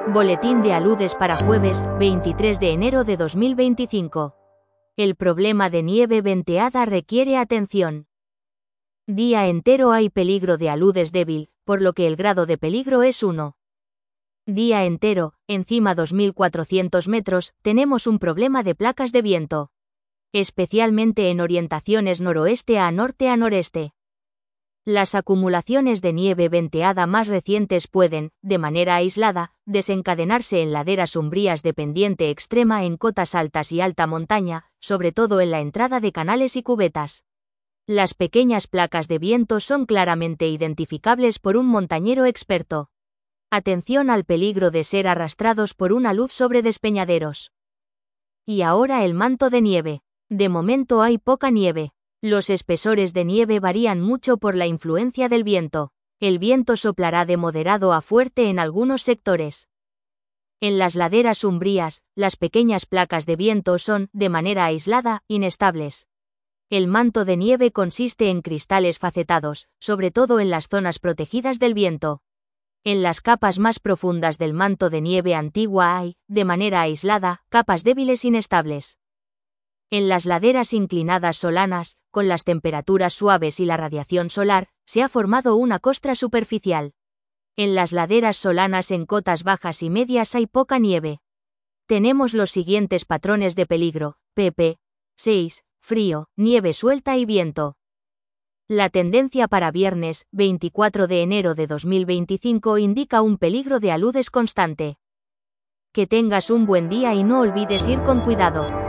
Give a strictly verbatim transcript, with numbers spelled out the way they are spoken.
Boletín de aludes para jueves, veintitrés de enero de dos mil veinticinco. El problema de nieve venteada requiere atención. Día entero hay peligro de aludes débil, por lo que el grado de peligro es uno. Día entero, encima dos mil cuatrocientos metros, tenemos un problema de placas de viento. Especialmente en orientaciones noroeste a norte a noreste. Las acumulaciones de nieve venteada más recientes pueden, de manera aislada, desencadenarse en laderas umbrías de pendiente extrema en cotas altas y alta montaña, sobre todo en la entrada de canales y cubetas. Las pequeñas placas de viento son claramente identificables por un montañero experto. Atención al peligro de ser arrastrados por una luz sobre despeñaderos. Y ahora el manto de nieve. De momento hay poca nieve. Los espesores de nieve varían mucho por la influencia del viento. El viento soplará de moderado a fuerte en algunos sectores. En las laderas umbrías, las pequeñas placas de viento son, de manera aislada, inestables. El manto de nieve consiste en cristales facetados, sobre todo en las zonas protegidas del viento. En las capas más profundas del manto de nieve antigua hay, de manera aislada, capas débiles inestables. En las laderas inclinadas solanas, con las temperaturas suaves y la radiación solar, se ha formado una costra superficial. En las laderas solanas en cotas bajas y medias hay poca nieve. Tenemos los siguientes patrones de peligro: pp seis, frío, nieve suelta y viento. La tendencia para viernes, veinticuatro de enero de dos mil veinticinco indica un peligro de aludes constante. Que tengas un buen día y no olvides ir con cuidado.